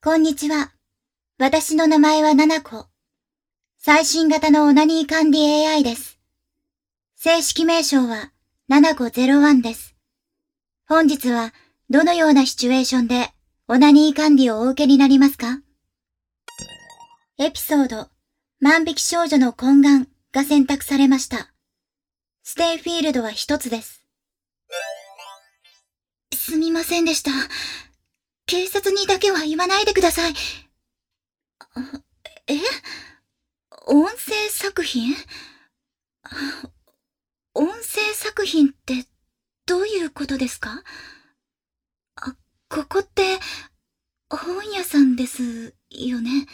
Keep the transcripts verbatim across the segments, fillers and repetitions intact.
こんにちは。私の名前はナナコ。最新型のオナニー管理 エーアイ です。正式名称はナナコゼロワンです。本日はどのようなシチュエーションでオナニー管理をお受けになりますか？エピソード、万引き少女の懇願が選択されました。ステイフィールドは一つです。すみませんでした。警察にだけは言わないでください。え？音声作品？音声作品ってどういうことですか？あ、ここって本屋さんですよね。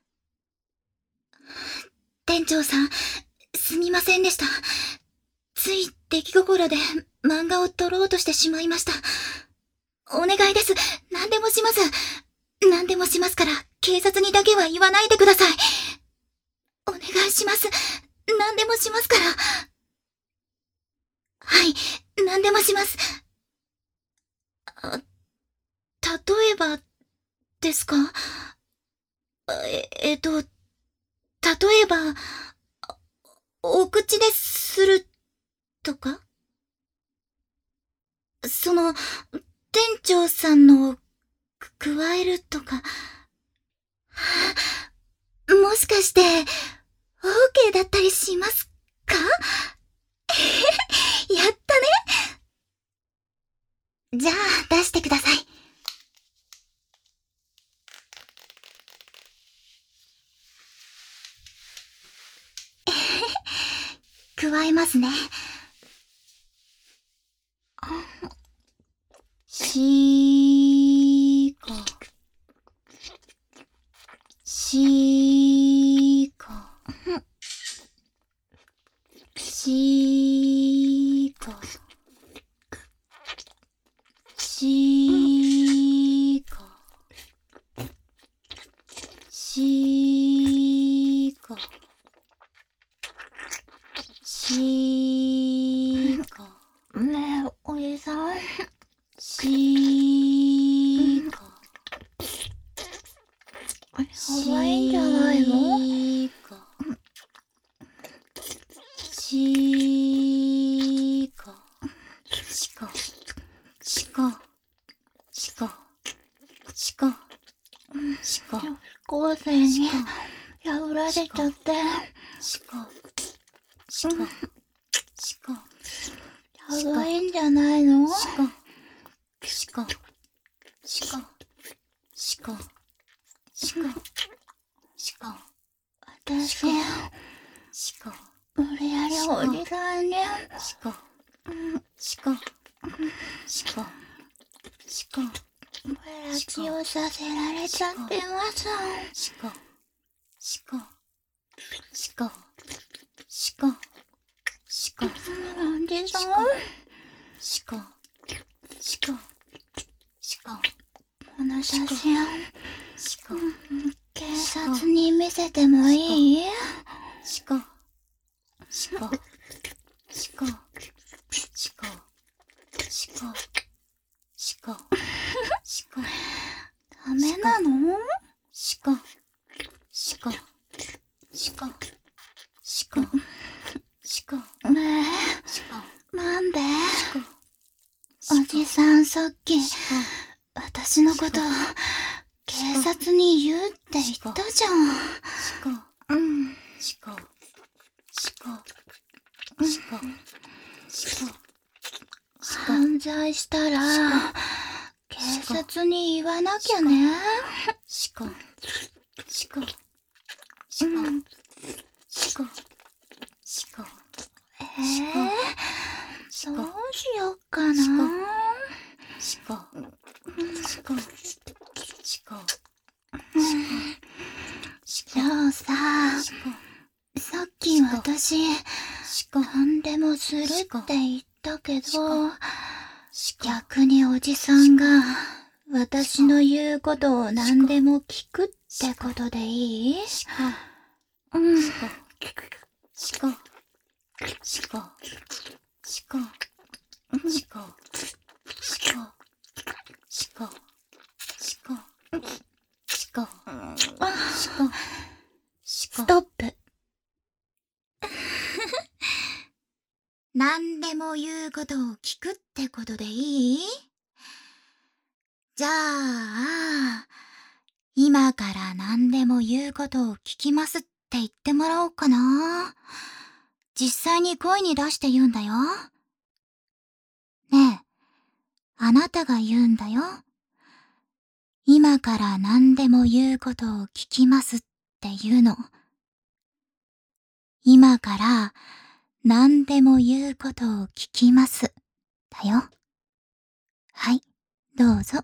店長さん、すみませんでした。つい出来心で漫画を撮ろうとしてしまいました。お願いです。何でもします。何でもしますから、警察にだけは言わないでください。お願いします。何でもしますから。はい、何でもします。あ、例えば、ですか？え、えっと、例えば、お口でするとか？その、店長さんの、く、加えるとか。もしかして、オーケー だったりしますか？やったね。じゃあ、出してください。加えますね。しーか。しーか。しーか。しーか。しーか。しーか。 ねえ、おじさん。 しーか。 やばいんじゃないの？ しーか。しーか。しか。しか。しか。しか。しか。 女子高生に破られちゃって。 しか。しか。しか。 やばいんじゃないの？ しか。しか。しか。しか。しか。しか。 私、 しか。 無理やりおじさんに。 しか。しか。しか。しか。 ブラキをさせられちゃってます。 しか。しか。しか。しか。しか。 おじさん。 しか。しか。しか。 この写真、 しか。 警察に見せてもいい？ しか。しか。しか。しか。しか。しか。しか。 ダメなの？ しか。しか。しか。しか。しか。 ねえ、 しか。 なんで？ しか。 おじさんさっき、私のこと、警察に言うって言ったじゃん。 しか。 うん。 しか。しか。しか。しか。 犯罪したら、警察に言わなきゃね。 しか。しか。しか。しか。しか。 えぇ、どうしよっかな。 しか。しか。しか。 じゃあさ、さっき私、何でもするって言ったけど、逆におじさんが私の言うことを何でも聞くってことでいい？うん。 しか。しか。しか。しか。しか。しか。しか。しか。しか。しか。しか。 シコ、シコ。 ストップ。何でも言うことを聞くってことでいい？じゃあ、今から何でも言うことを聞きますって言ってもらおうかな。実際に声に出して言うんだよ。ねえ、あなたが言うんだよ。今から何でも言うことを聞きますって言うの。今から何でも言うことを聞きます。だよ。はい、どうぞ。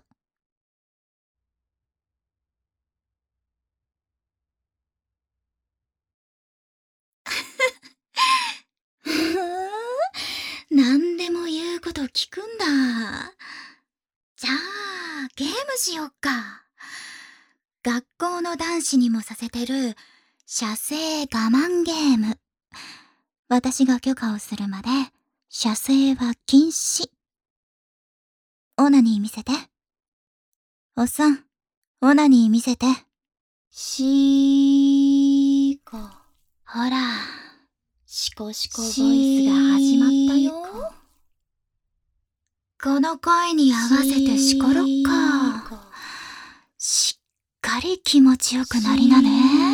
ふーん、何でも言うこと聞くんだ。じゃあ、ゲームしよっか。学校の男子にもさせてる、射精我慢ゲーム。私が許可をするまで、射精は禁止。オナニー見せて。おっさん、オナニー見せて。 シーコ。 ほら、 シコシコボイスが始まったよ。 この声に合わせてしころっか。しっかり気持ちよくなりなね。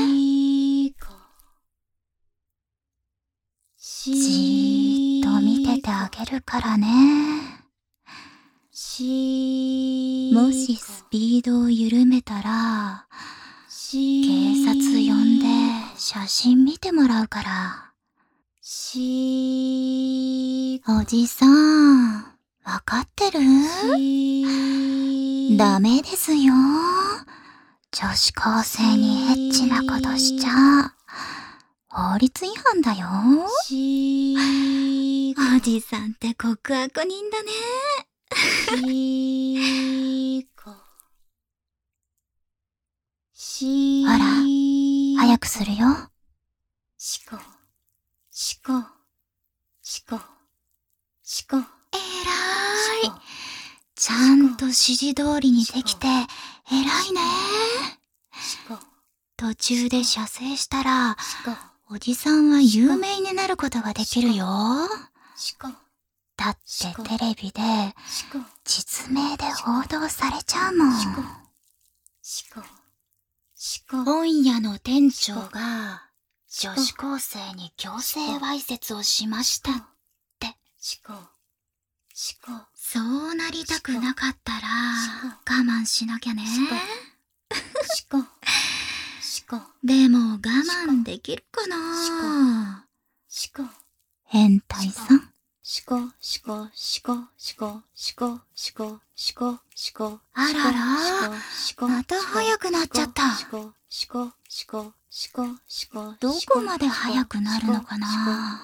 じーっと見ててあげるからね。もしスピードを緩めたら、警察呼んで写真見てもらうから。おじさん、わかってる？ダメですよ。女子高生にエッチなことしちゃ、法律違反だよ。おじさんって極悪人だね。ほら、早くするよ。 シコ、シコ、シコ、シコ。 えらい。ちゃんと指示通りにできて、えらいね。途中で射精したら、おじさんは有名になることができるよ。だってテレビで、実名で報道されちゃうもん。本屋の店長が、女子高生に強制わいせつをしましたって。そうなりたくなかったら、我慢しなきゃね。でも我慢できるかな？変態さん。あらら、また早くなっちゃった。どこまで早くなるのかな？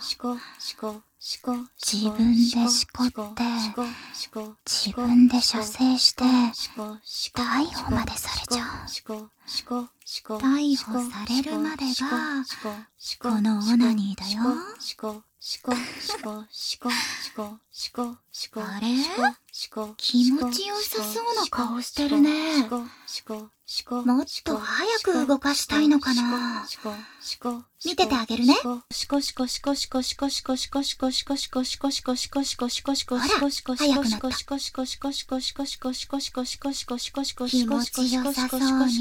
自分でしこって、自分で射精して、逮捕までされちゃう。逮捕されるまでが、このオナニーだよ。あれ？気持ちよさそうな顔してるね。もっと早く動かしたいのかな？見ててあげるね。ほら、早くなった。気持ちよさそうに。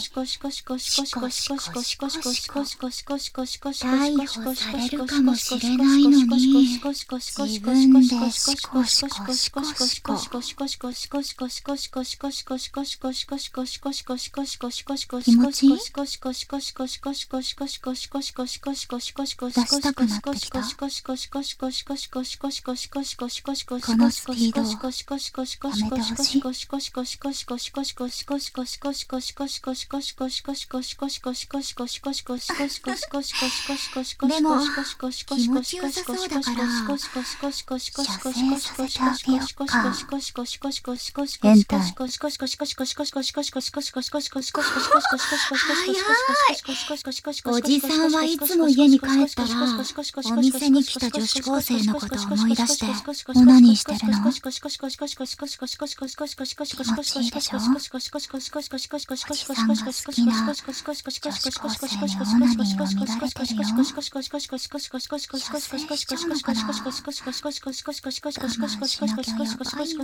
逮捕されるかもしれないのに、自分でシコシコシコシコ。気持ちいい？出したくなってきた？このスピードをやめてほしい。でも気持ち良さそうだから、射精させてあげよっか。変態。早い。おじさんはいつも家に帰ったら、お店に来た女子高生のことを思い出して、オナニーしてるの？気持ちいいでしょ？おじさんが好きな女子高生にオナニーを見られてるよ。射精しちゃうのかな？我慢しなきゃやばいよ。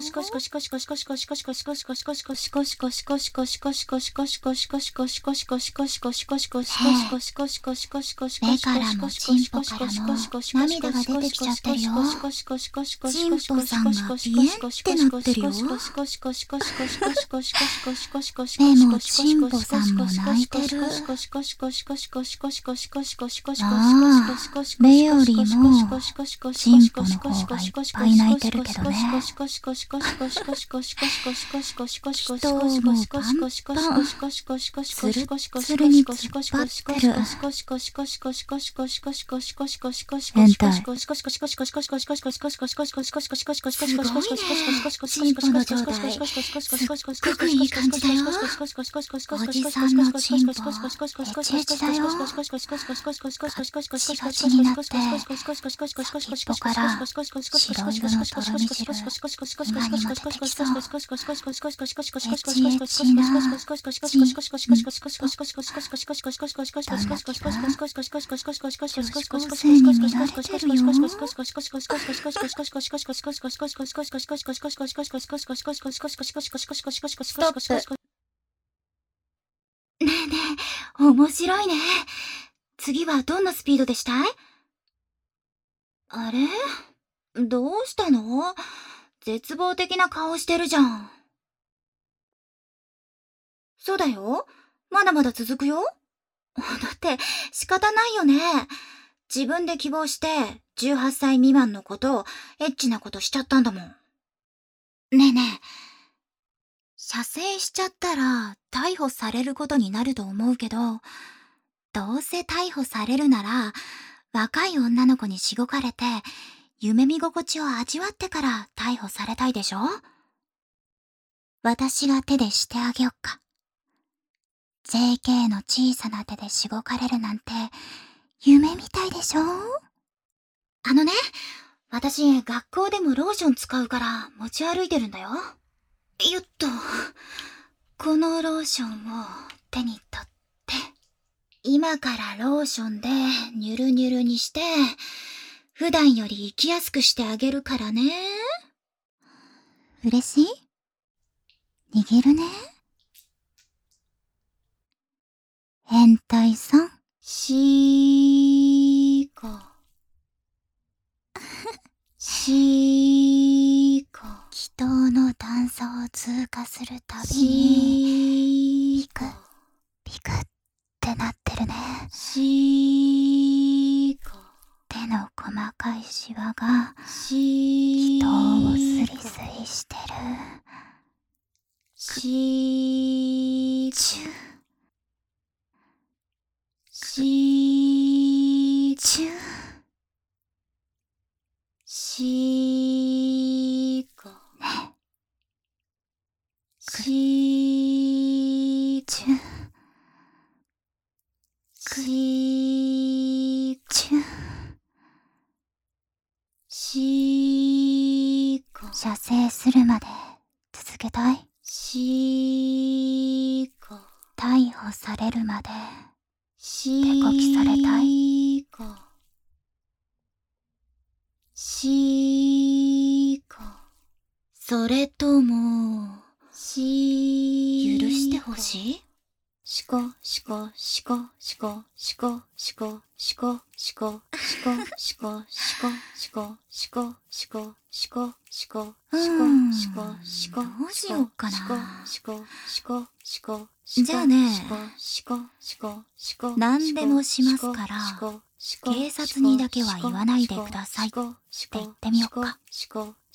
目からもチンポからも涙が出てきちゃってるよ。チンポさんがピエンってなってるよ。でもチンポさんも泣いてる。ああ、目よりもチンポの方がいっぱい泣いてるけどね。人をもうパンパンツルッツルに突っ張ってる。変態。すごいね。チンポの状態すっごくいい感じだよ。おじさんのチンポエチエチだよ。ガッチガチになって先っぽから白色のとろみ汁今にも出てきそう。エチエチなチンポどんな気分？女子高生に見られてるよ。ストップ。ねえねえ、面白いね。次はどんなスピードでしたい？あれ？どうしたの？絶望的な顔してるじゃん。そうだよ。まだまだ続くよ。だって仕方ないよね。自分で希望してじゅうはっさい未満の子とエッチなことしちゃったんだもん。ねえねえ。射精しちゃったら逮捕されることになると思うけど、どうせ逮捕されるなら若い女の子にしごかれて夢見心地を味わってから逮捕されたいでしょ？私が手でしてあげよっか。ジェーケー の小さな手でしごかれるなんて夢みたいでしょ？あのね、私学校でもローション使うから持ち歩いてるんだよ。よっと、このローションを手に取って、今からローションでニュルニュルにして、普段より生きやすくしてあげるからね。嬉しい？握るね。変態さん。しーこ。しーこ。気筒の段差を通過するたびに、ピク、ピクってなってるね。しーこ。手の細かいシワが、気筒をスリスリしてる。しーこ。しーちゅしーこねしーちゅしーちゅしーこ射精するまで続けたい？しーこ逮捕されるまで手こきされたい？しーこ。それとも、しー許してほしい？しこ、しこ、しこ、しこ、しこ、しこ、しこ、しこ、しこ、しこ、しこ、しこ、しこ、しこ、しこ、しこ、しこ、しこ、どうしよっかな。しこ、しこ、しこ、じゃあね、何でもしますから、警察にだけは言わないでくださいって言ってみよっか。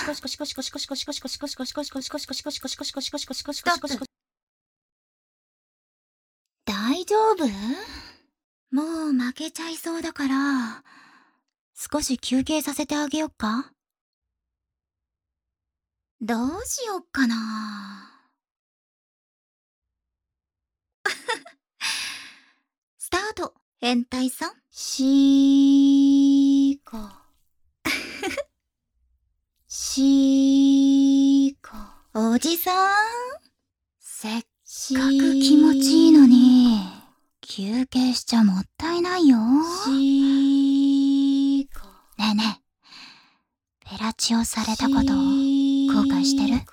大丈夫？もう負けちゃいそうだから、少し休憩させてあげよっか？どうしよっかな。スタート、変態さん。しーこ。しーこ。おじさん？せっかく気持ちいいのに、休憩しちゃもったいないよ。しーこ。ねえねえ、フェラチオされたこと後悔してる？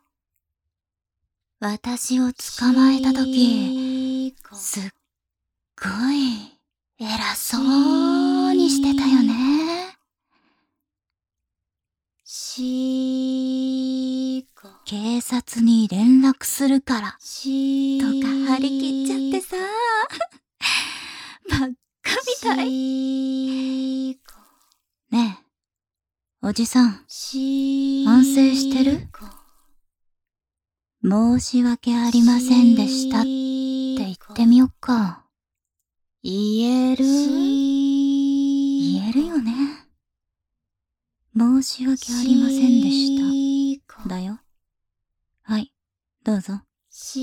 私を捕まえたとき、すっごい偉そうにしてたよね。しーこ。警察に連絡するから、とか張り切っちゃってさ。ばっかみたい。ねえ、おじさん、反省してる？申し訳ありませんでしたって言ってみよっか。言える？言えるよね。申し訳ありませんでした。だよ。はい、どうぞ。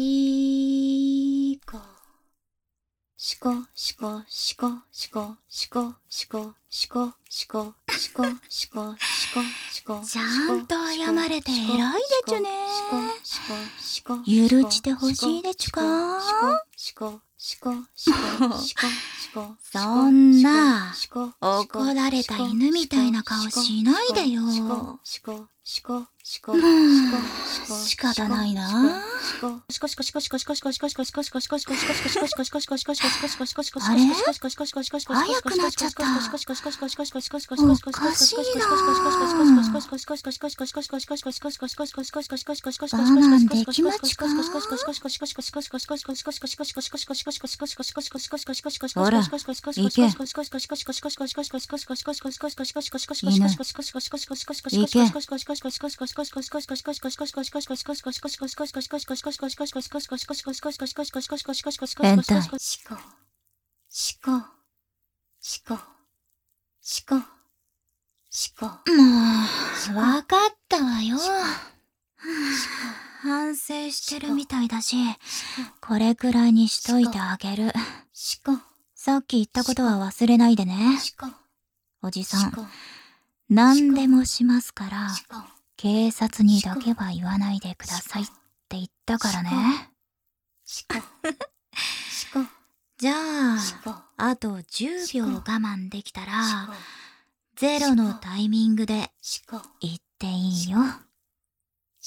しーこ。しこ、しこ、しこ、しこ、しこ、しこ、しこ、しこ、しこ、しこ、しこ、しこ。ちゃんと謝れて偉いでちゅね。許してほしいでちゅか。そんな、怒られた犬みたいな顔しないでよ。もう、仕方ないな。あれ？早くなっちゃった。おかしいな。バナンできまちか？ほら、行け。犬、行け。変態。しこ、しこ、しこ、しこ、しこ。もう、わかったわよ。反省してるみたいだし、これくらいにしといてあげる。さっき言ったことは忘れないでね。おじさん、何でもしますから、警察にだけは言わないでくださいって言ったからね。じゃあ、あとじゅうびょう我慢できたら、ゼロのタイミングで言っていいよ。